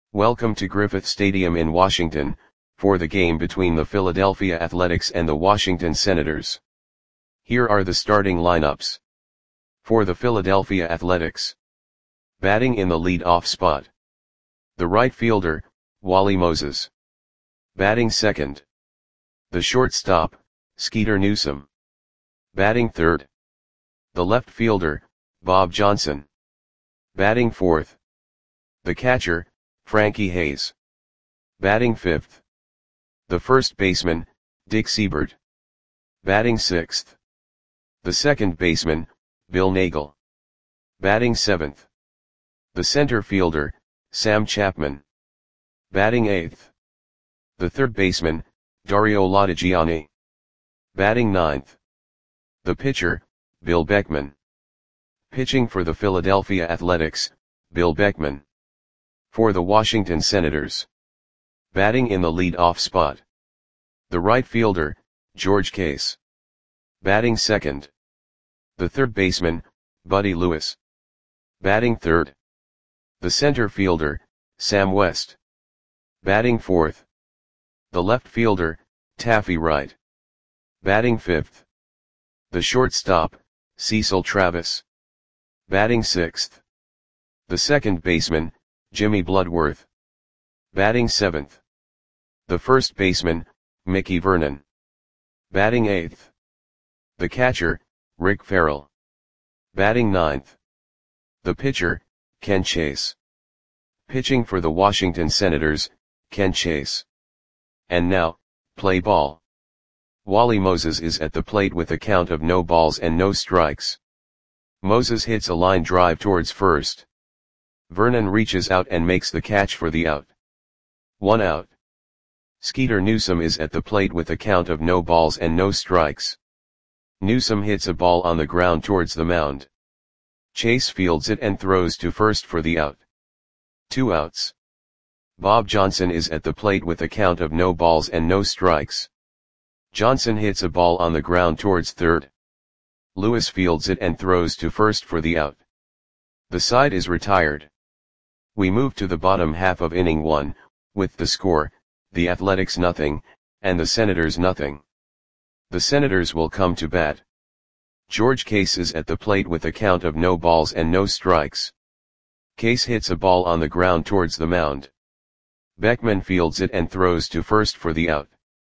Welcome to Griffith Stadium in Washington, for the game between the Philadelphia Athletics and the Washington Senators. Here are the starting lineups. For the Philadelphia Athletics. Batting in the lead-off spot. The right fielder, Wally Moses. Batting second. The shortstop, Skeeter Newsom. Batting third. The left fielder, Bob Johnson. Batting fourth. The catcher, Frankie Hayes. Batting fifth. The first baseman, Dick Seibert. Batting sixth. The second baseman, Bill Nagle. Batting seventh. The center fielder, Sam Chapman. Batting eighth. The third baseman, Dario Lodigiani. Batting ninth. The pitcher, Bill Beckman. Pitching for the Philadelphia Athletics, Bill Beckman. For the Washington Senators. Batting in the lead-off spot. The right fielder, George Case. Batting second. The third baseman, Buddy Lewis. Batting third. The center fielder, Sam West. Batting fourth. The left fielder, Taffy Wright. Batting fifth. The shortstop, Cecil Travis. Batting sixth. The second baseman, Jimmy Bloodworth. Batting seventh. The first baseman, Mickey Vernon. Batting eighth. The catcher, Rick Farrell. Batting ninth. The pitcher, Ken Chase. Pitching for the Washington Senators, Ken Chase. And now, play ball. Wally Moses is at the plate with a count of no balls and no strikes. Moses hits a line drive towards first. Vernon reaches out and makes the catch for the out. 1 out. Skeeter Newsom is at the plate with a count of no balls and no strikes. Newsom hits a ball on the ground towards the mound. Chase fields it and throws to first for the out. 2 outs. Bob Johnson is at the plate with a count of no balls and no strikes. Johnson hits a ball on the ground towards third. Lewis fields it and throws to first for the out. The side is retired. We move to the bottom half of inning 1, with the score, the Athletics 0, and the Senators 0. The Senators will come to bat. George Case is at the plate with a count of no balls and no strikes. Case hits a ball on the ground towards the mound. Beckman fields it and throws to first for the out.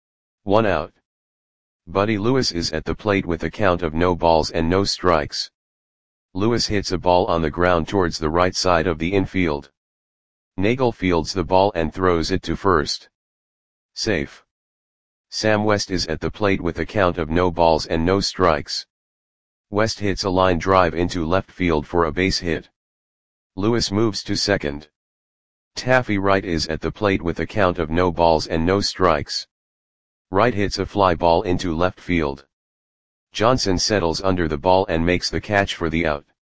1 out. Buddy Lewis is at the plate with a count of no balls and no strikes. Lewis hits a ball on the ground towards the right side of the infield. Nagle fields the ball and throws it to first. Safe. Sam West is at the plate with a count of no balls and no strikes. West hits a line drive into left field for a base hit. Lewis moves to second. Taffy Wright is at the plate with a count of no balls and no strikes. Wright hits a fly ball into left field. Johnson settles under the ball and makes the catch for the out.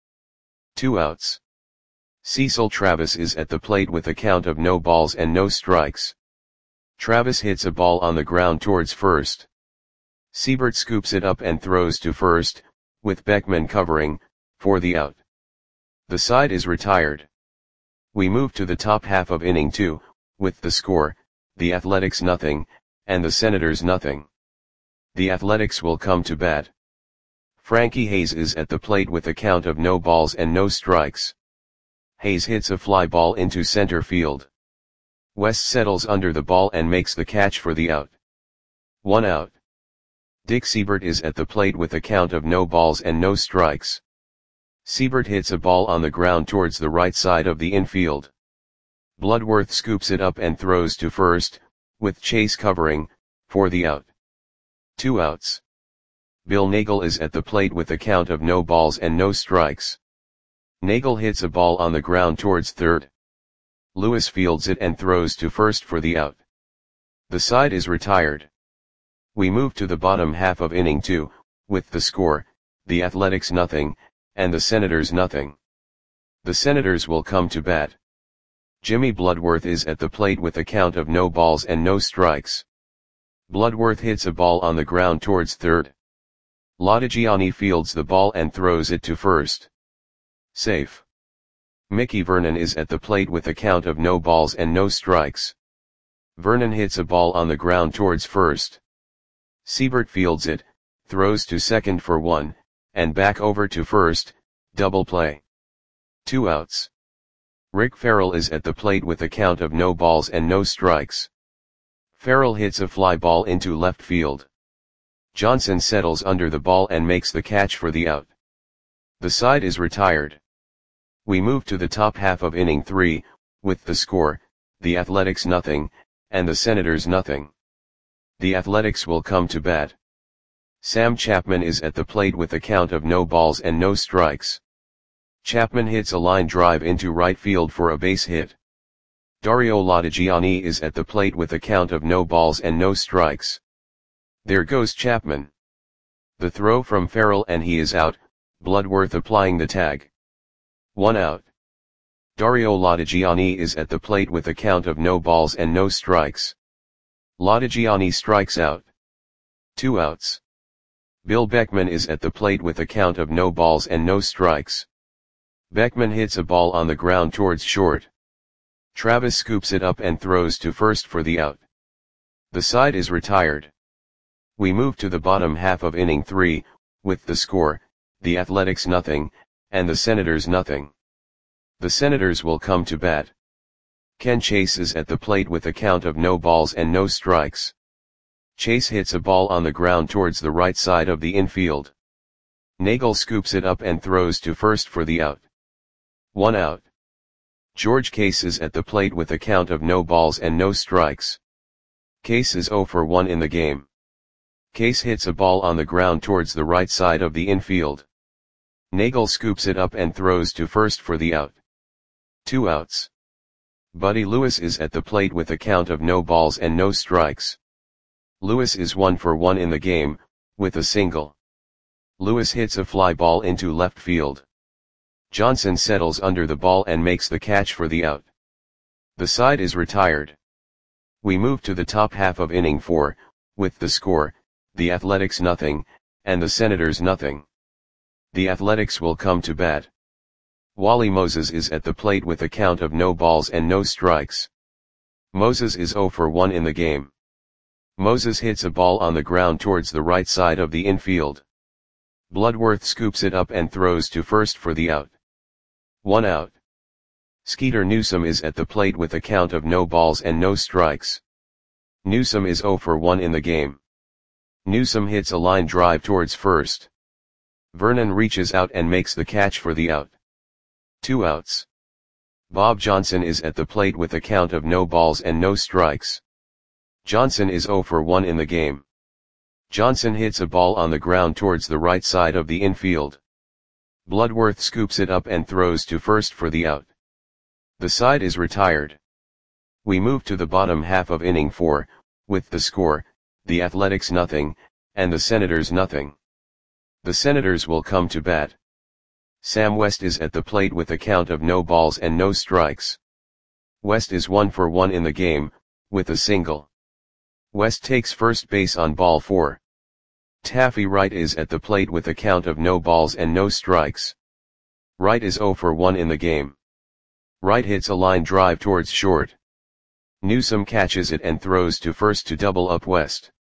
2 outs. Cecil Travis is at the plate with a count of no balls and no strikes. Travis hits a ball on the ground towards first. Seibert scoops it up and throws to first, with Beckman covering, for the out. The side is retired. We move to the top half of inning 2, with the score, the Athletics 0, and the Senators 0. The Athletics will come to bat. Frankie Hayes is at the plate with a count of no balls and no strikes. Hayes hits a fly ball into center field. West settles under the ball and makes the catch for the out. 1 out. Dick Seibert is at the plate with a count of no balls and no strikes. Seibert hits a ball on the ground towards the right side of the infield. Bloodworth scoops it up and throws to first, with Chase covering, for the out. 2 outs. Bill Nagle is at the plate with a count of no balls and no strikes. Nagle hits a ball on the ground towards third. Lewis fields it and throws to first for the out. The side is retired. We move to the bottom half of inning 2, with the score, the Athletics 0, and the Senators 0. The Senators will come to bat. Jimmy Bloodworth is at the plate with a count of no balls and no strikes. Bloodworth hits a ball on the ground towards third. Lodigiani fields the ball and throws it to first. Safe. Mickey Vernon is at the plate with a count of no balls and no strikes. Vernon hits a ball on the ground towards first. Siebert fields it, throws to second for 1, and back over to first, double play. 2 outs. Rick Farrell is at the plate with a count of no balls and no strikes. Farrell hits a fly ball into left field. Johnson settles under the ball and makes the catch for the out. The side is retired. We move to the top half of inning 3, with the score, the Athletics nothing, and the Senators nothing. The Athletics will come to bat. Sam Chapman is at the plate with a count of no balls and no strikes. Chapman hits a line drive into right field for a base hit. Dario Latigiani is at the plate with a count of no balls and no strikes. There goes Chapman. The throw from Farrell and he is out, Bloodworth applying the tag. 1 out. Dario Latigiani is at the plate with a count of no balls and no strikes. Latigiani strikes out. 2 outs. Bill Beckman is at the plate with a count of no balls and no strikes. Beckman hits a ball on the ground towards short. Travis scoops it up and throws to first for the out. The side is retired. We move to the bottom half of inning 3, with the score, the Athletics nothing, and the Senators nothing. The Senators will come to bat. Ken Chase is at the plate with a count of no balls and no strikes. Chase hits a ball on the ground towards the right side of the infield. Nagel scoops it up and throws to first for the out. 1 out. George Case is at the plate with a count of no balls and no strikes. Case is 0 for 1 in the game. Case hits a ball on the ground towards the right side of the infield. Nagel scoops it up and throws to first for the out. 2 outs. Buddy Lewis is at the plate with a count of no balls and no strikes. Lewis is 1 for 1 in the game, with a single. Lewis hits a fly ball into left field. Johnson settles under the ball and makes the catch for the out. The side is retired. We move to the top half of inning 4, with the score, the Athletics nothing, and the Senators nothing. The Athletics will come to bat. Wally Moses is at the plate with a count of no balls and no strikes. Moses is 0 for 1 in the game. Moses hits a ball on the ground towards the right side of the infield. Bloodworth scoops it up and throws to first for the out. 1 out. Skeeter Newsome is at the plate with a count of no balls and no strikes. Newsome is 0 for 1 in the game. Newsome hits a line drive towards first. Vernon reaches out and makes the catch for the out. 2 outs. Bob Johnson is at the plate with a count of no balls and no strikes. Johnson is 0 for 1 in the game. Johnson hits a ball on the ground towards the right side of the infield. Bloodworth scoops it up and throws to first for the out. The side is retired. We move to the bottom half of inning 4, with the score, the Athletics nothing, and the Senators nothing. The Senators will come to bat. Sam West is at the plate with a count of no balls and no strikes. West is 1 for 1 in the game, with a single. West takes first base on ball 4. Taffy Wright is at the plate with a count of no balls and no strikes. Wright is 0 for 1 in the game. Wright hits a line drive towards short. Newsome catches it and throws to first to double up West.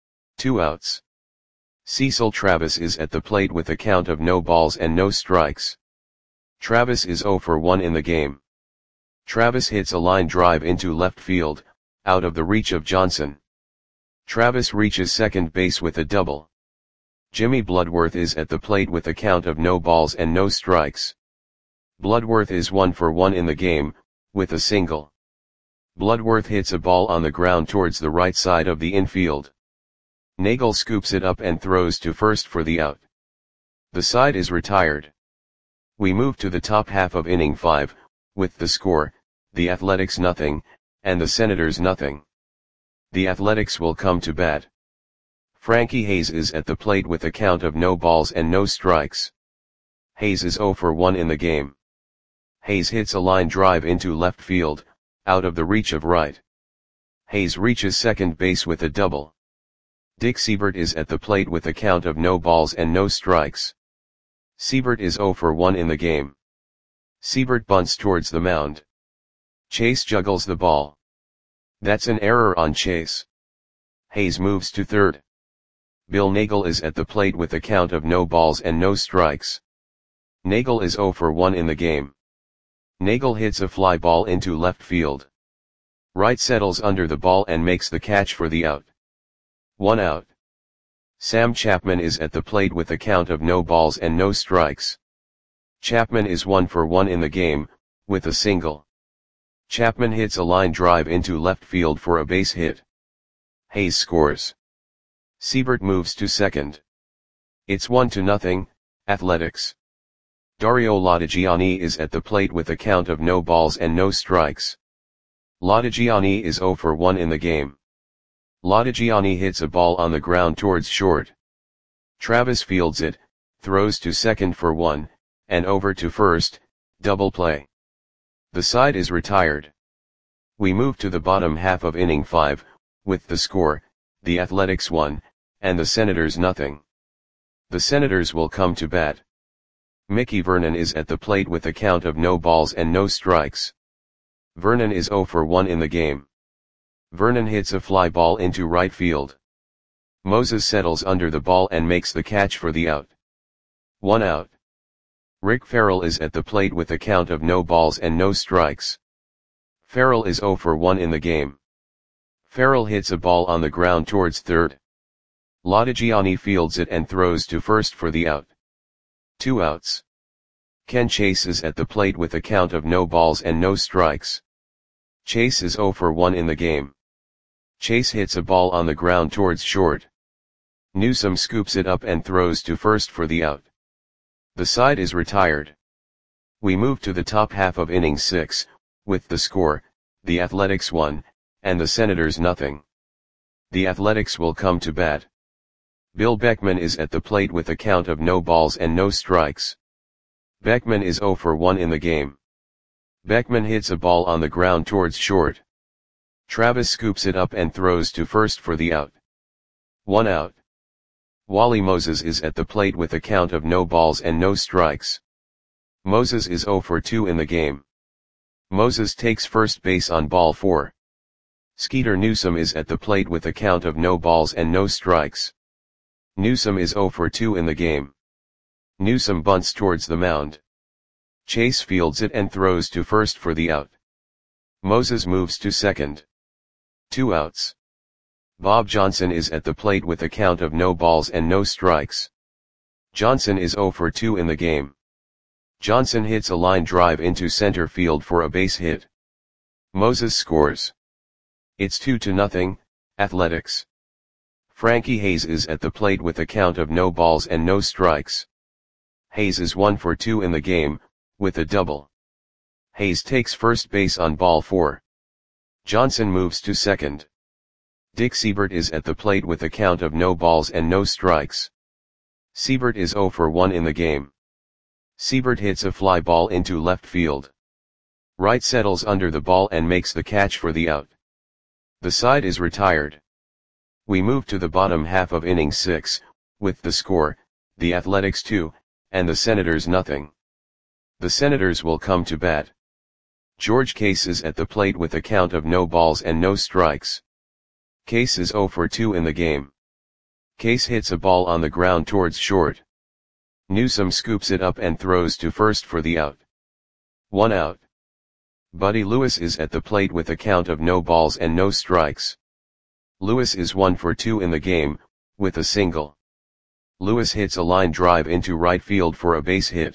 2 outs. Cecil Travis is at the plate with a count of no balls and no strikes. Travis is 0 for 1 in the game. Travis hits a line drive into left field, out of the reach of Johnson. Travis reaches second base with a double. Jimmy Bloodworth is at the plate with a count of no balls and no strikes. Bloodworth is 1 for 1 in the game, with a single. Bloodworth hits a ball on the ground towards the right side of the infield. Nagel scoops it up and throws to first for the out. The side is retired. We move to the top half of inning 5, with the score, the Athletics nothing, and the Senators nothing. The Athletics will come to bat. Frankie Hayes is at the plate with a count of no balls and no strikes. Hayes is 0 for 1 in the game. Hayes hits a line drive into left field, out of the reach of Wright. Hayes reaches second base with a double. Dick Siebert is at the plate with a count of no balls and no strikes. Siebert is 0 for 1 in the game. Siebert bunts towards the mound. Chase juggles the ball. That's an error on Chase. Hayes moves to third. Bill Nagel is at the plate with a count of no balls and no strikes. Nagel is 0 for 1 in the game. Nagel hits a fly ball into left field. Wright settles under the ball and makes the catch for the out. 1 out. Sam Chapman is at the plate with a count of no balls and no strikes. Chapman is 1 for 1 in the game, with a single. Chapman hits a line drive into left field for a base hit. Hayes scores. Siebert moves to second. It's 1-0, Athletics. Dario Lodigiani is at the plate with a count of no balls and no strikes. Lodigiani is 0 for 1 in the game. Lodigiani hits a ball on the ground towards short. Travis fields it, throws to second for 1, and over to first, double play. The side is retired. We move to the bottom half of inning 5, with the score, the Athletics 1, and the Senators 0. The Senators will come to bat. Mickey Vernon is at the plate with a count of no balls and no strikes. Vernon is 0 for 1 in the game. Vernon hits a fly ball into right field. Moses settles under the ball and makes the catch for the out. 1 out. Rick Farrell is at the plate with a count of no balls and no strikes. Farrell is 0 for 1 in the game. Farrell hits a ball on the ground towards third. Lodigiani fields it and throws to first for the out. 2 outs. Ken Chase is at the plate with a count of no balls and no strikes. Chase is 0 for 1 in the game. Chase hits a ball on the ground towards short. Newsome scoops it up and throws to first for the out. The side is retired. We move to the top half of inning 6, with the score, the Athletics 1, and the Senators 0. The Athletics will come to bat. Bill Beckman is at the plate with a count of no balls and no strikes. Beckman is 0 for 1 in the game. Beckman hits a ball on the ground towards short. Travis scoops it up and throws to first for the out. 1 out. Wally Moses is at the plate with a count of no balls and no strikes. Moses is 0 for 2 in the game. Moses takes first base on ball 4. Skeeter Newsome is at the plate with a count of no balls and no strikes. Newsome is 0 for 2 in the game. Newsome bunts towards the mound. Chase fields it and throws to first for the out. Moses moves to second. 2 outs. Bob Johnson is at the plate with a count of no balls and no strikes. Johnson is 0 for 2 in the game. Johnson hits a line drive into center field for a base hit. Moses scores. It's 2-0, Athletics. Frankie Hayes is at the plate with a count of no balls and no strikes. Hayes is 1 for 2 in the game, with a double. Hayes takes first base on ball 4. Johnson moves to second. Dick Siebert is at the plate with a count of no balls and no strikes. Siebert is 0 for 1 in the game. Siebert hits a fly ball into left field. Wright settles under the ball and makes the catch for the out. The side is retired. We move to the bottom half of inning 6, with the score, the Athletics 2, and the Senators 0. The Senators will come to bat. George Case is at the plate with a count of no balls and no strikes. Case is 0 for 2 in the game. Case hits a ball on the ground towards short. Newsome scoops it up and throws to first for the out. 1 out. Buddy Lewis is at the plate with a count of no balls and no strikes. Lewis is 1 for 2 in the game, with a single. Lewis hits a line drive into right field for a base hit.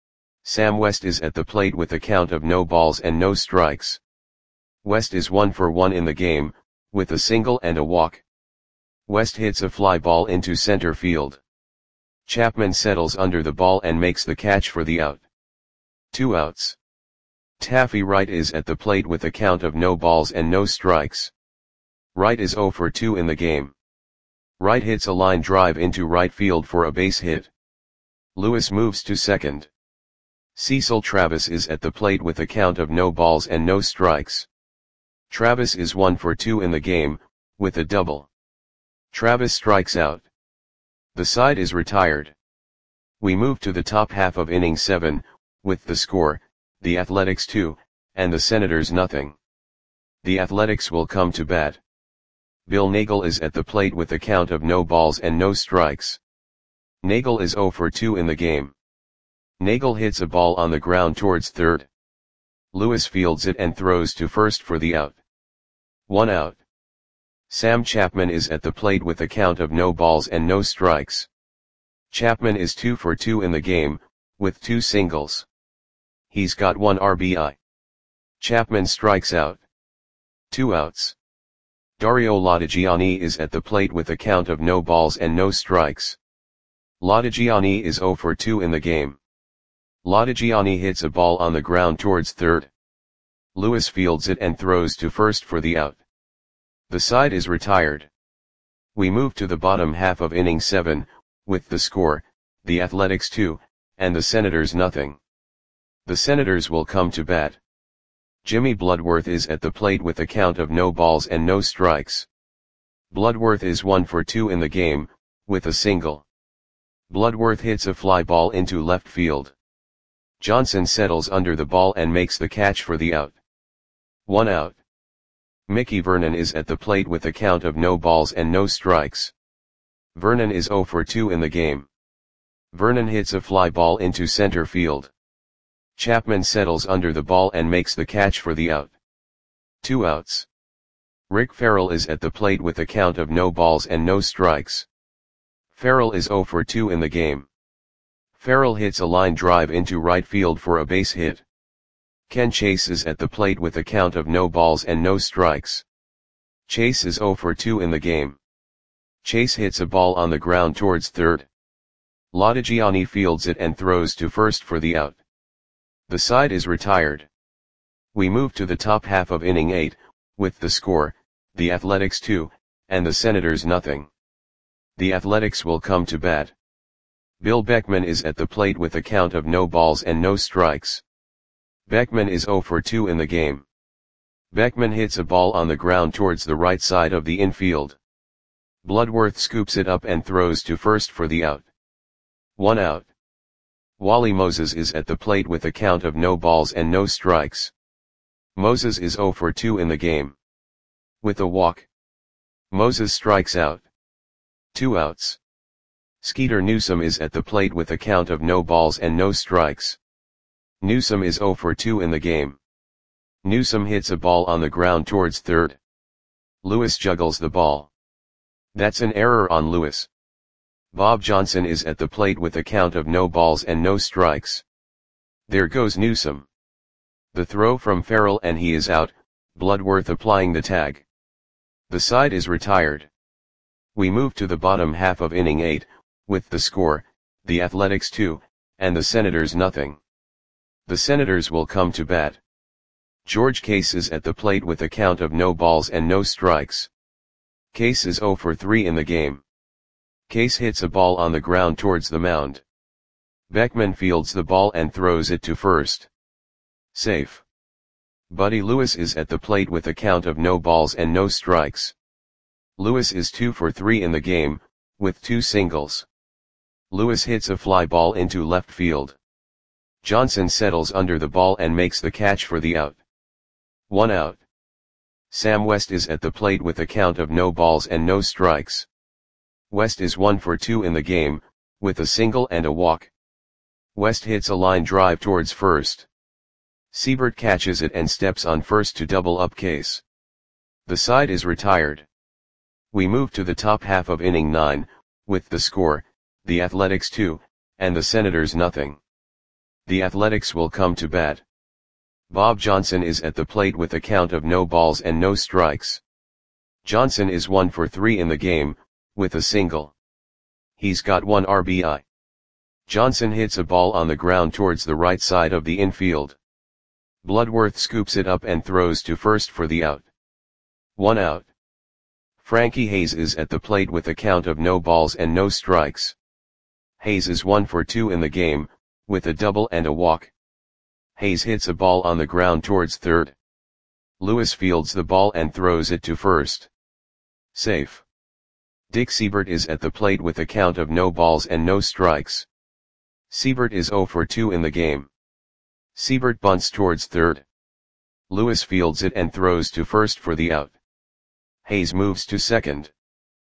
Sam West is at the plate with a count of no balls and no strikes. West is 1 for 1 in the game, with a single and a walk. West hits a fly ball into center field. Chapman settles under the ball and makes the catch for the out. 2 outs. Taffy Wright is at the plate with a count of no balls and no strikes. Wright is 0 for 2 in the game. Wright hits a line drive into right field for a base hit. Lewis moves to second. Cecil Travis is at the plate with a count of no balls and no strikes. Travis is 1 for 2 in the game, with a double. Travis strikes out. The side is retired. We move to the top half of inning 7, with the score, the Athletics 2, and the Senators nothing. The Athletics will come to bat. Bill Nagel is at the plate with a count of no balls and no strikes. Nagel is 0 for 2 in the game. Nagel hits a ball on the ground towards third. Lewis fields it and throws to first for the out. 1 out. Sam Chapman is at the plate with a count of no balls and no strikes. Chapman is 2 for 2 in the game, with 2 singles. He's got 1 RBI. Chapman strikes out. 2 outs. Dario Latigiani is at the plate with a count of no balls and no strikes. Latigiani is 0 for 2 in the game. Latigiani hits a ball on the ground towards third. Lewis fields it and throws to first for the out. The side is retired. We move to the bottom half of inning 7, with the score, the Athletics 2, and the Senators nothing. The Senators will come to bat. Jimmy Bloodworth is at the plate with a count of no balls and no strikes. Bloodworth is 1 for 2 in the game, with a single. Bloodworth hits a fly ball into left field. Johnson settles under the ball and makes the catch for the out. 1 out. Mickey Vernon is at the plate with a count of no balls and no strikes. Vernon is 0 for 2 in the game. Vernon hits a fly ball into center field. Chapman settles under the ball and makes the catch for the out. 2 outs. Rick Farrell is at the plate with a count of no balls and no strikes. Farrell is 0 for 2 in the game. Farrell hits a line drive into right field for a base hit. Ken Chase is at the plate with a count of no balls and no strikes. Chase is 0 for 2 in the game. Chase hits a ball on the ground towards third. Latigiani fields it and throws to first for the out. The side is retired. We move to the top half of inning 8, with the score, the Athletics 2, and the Senators nothing. The Athletics will come to bat. Bill Beckman is at the plate with a count of no balls and no strikes. Beckman is 0 for 2 in the game. Beckman hits a ball on the ground towards the right side of the infield. Bloodworth scoops it up and throws to first for the out. 1 out. Wally Moses is at the plate with a count of no balls and no strikes. Moses is 0 for 2 in the game. With a walk. Moses strikes out. 2 outs. Skeeter Newsome is at the plate with a count of no balls and no strikes. Newsome is 0 for 2 in the game. Newsome hits a ball on the ground towards third. Lewis juggles the ball. That's an error on Lewis. Bob Johnson is at the plate with a count of no balls and no strikes. There goes Newsome. The throw from Farrell and he is out, Bloodworth applying the tag. The side is retired. We move to the bottom half of inning 8, with the score, the Athletics 2, and the Senators nothing. The Senators will come to bat. George Case is at the plate with a count of no balls and no strikes. Case is 0 for 3 in the game. Case hits a ball on the ground towards the mound. Beckman fields the ball and throws it to first. Safe. Buddy Lewis is at the plate with a count of no balls and no strikes. Lewis is 2 for 3 in the game, with 2 singles. Lewis hits a fly ball into left field. Johnson settles under the ball and makes the catch for the out. 1 out. Sam West is at the plate with a count of no balls and no strikes. West is 1 for 2 in the game, with a single and a walk. West hits a line drive towards first. Siebert catches it and steps on first to double up Case. The side is retired. We move to the top half of inning 9, with the score, the Athletics 2, and the Senators nothing. The Athletics will come to bat. Bob Johnson is at the plate with a count of no balls and no strikes. Johnson is 1 for 3 in the game, with a single. He's got 1 RBI. Johnson hits a ball on the ground towards the right side of the infield. Bloodworth scoops it up and throws to first for the out. 1 out. Frankie Hayes is at the plate with a count of no balls and no strikes. Hayes is 1 for 2 in the game, with a double and a walk. Hayes hits a ball on the ground towards third. Lewis fields the ball and throws it to first. Safe. Dick Siebert is at the plate with a count of no balls and no strikes. Siebert is 0 for 2 in the game. Siebert bunts towards third. Lewis fields it and throws to first for the out. Hayes moves to second.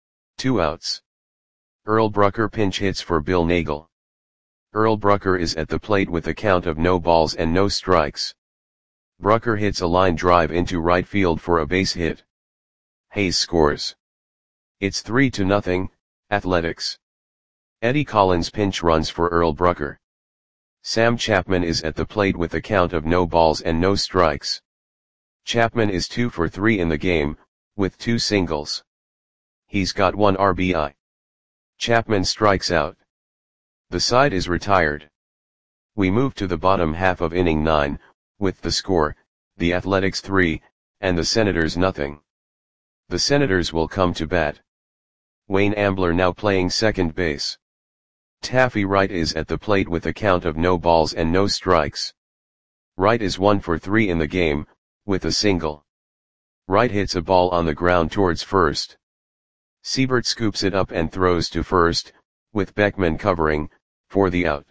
2 outs. Earl Brucker pinch hits for Bill Nagel. Earl Brucker is at the plate with a count of no balls and no strikes. Brucker hits a line drive into right field for a base hit. Hayes scores. It's 3-0, Athletics. Eddie Collins pinch runs for Earl Brucker. Sam Chapman is at the plate with a count of no balls and no strikes. Chapman is 2 for 3 in the game, with 2 singles. He's got 1 RBI. Chapman strikes out. The side is retired. We move to the bottom half of inning 9, with the score, the Athletics 3, and the Senators nothing. The Senators will come to bat. Wayne Ambler now playing second base. Taffy Wright is at the plate with a count of no balls and no strikes. Wright is 1 for 3 in the game, with a single. Wright hits a ball on the ground towards first. Siebert scoops it up and throws to first, with Beckman covering, for the out.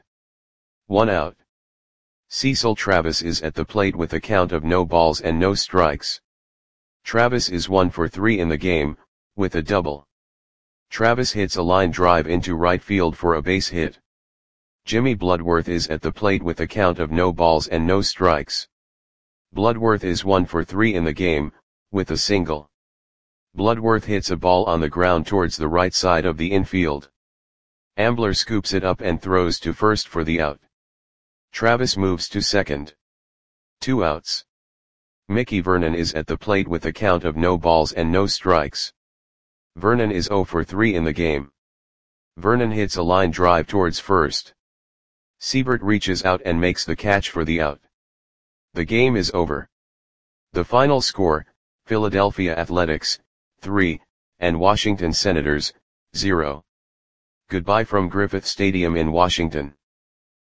1 out. Cecil Travis is at the plate with a count of no balls and no strikes. Travis is 1 for 3 in the game, with a double. Travis hits a line drive into right field for a base hit. Jimmy Bloodworth is at the plate with a count of no balls and no strikes. Bloodworth is 1 for 3 in the game, with a single. Bloodworth hits a ball on the ground towards the right side of the infield. Ambler scoops it up and throws to first for the out. Travis moves to second. 2 outs. Mickey Vernon is at the plate with a count of no balls and no strikes. Vernon is 0 for 3 in the game. Vernon hits a line drive towards first. Siebert reaches out and makes the catch for the out. The game is over. The final score, Philadelphia Athletics, 3, and Washington Senators, 0. Goodbye from Griffith Stadium in Washington.